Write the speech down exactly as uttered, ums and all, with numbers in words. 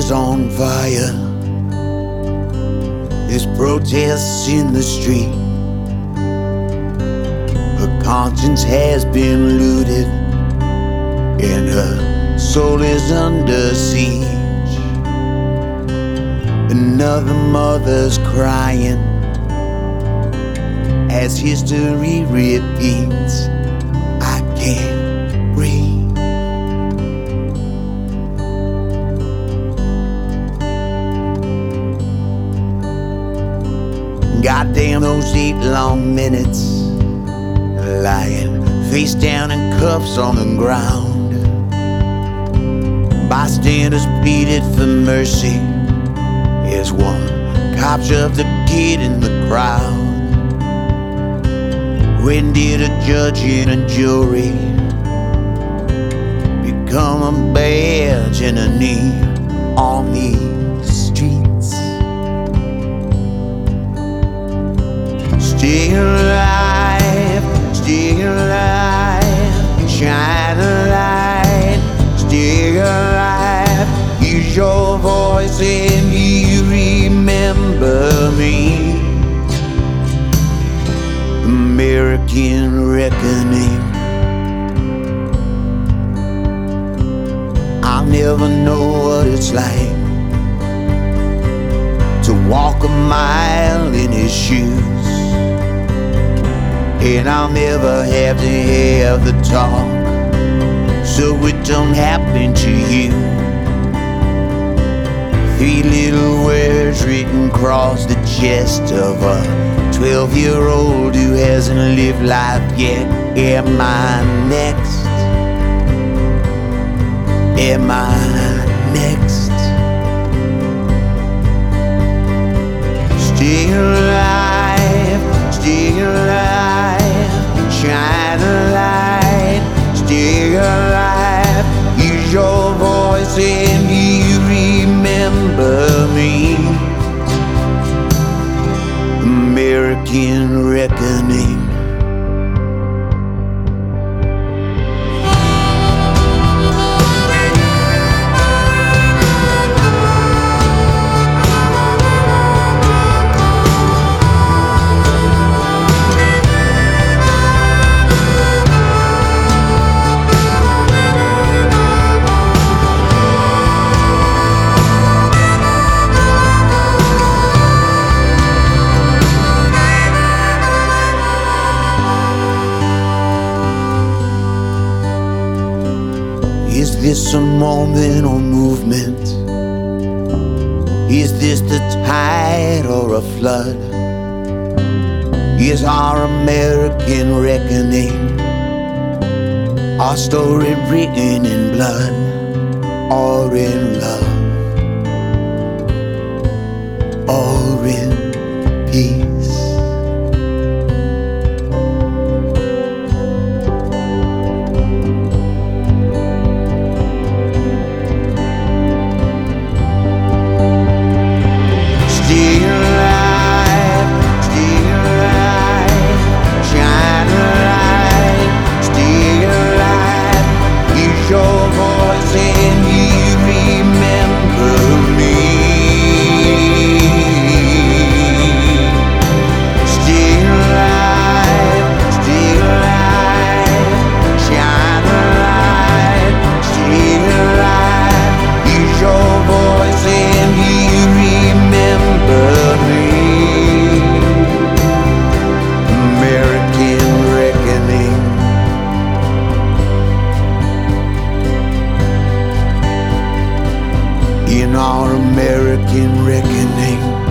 is on fire. There's protests in the street. Her conscience has been looted, and her soul is under siege. Another mother's crying as history repeats. I can't breathe. Goddamn those eight long minutes, lying face down in cuffs on the ground. Bystanders pleaded for mercy as one cop shoved the kid in the crowd. When did a judge and a jury become a badge and a knee on these streets? Stay alive, stay alive, shine a light, stay alive. Use your voice and you remember me. American reckoning. I'll never know what it's like to walk a mile in his shoes, and I'll never have to have the talk so it don't happen to you. Three little words written across the chest of a twelve-year-old who hasn't lived life yet. Am I next? Am I next? Stay alive, stay alive, shine a light, stay alive. Use your voice and you remember me. American reckoning. Is this a moment or movement? Is this the tide or a flood? Is our American reckoning our story written in blood or in love or in peace? In our American reckoning.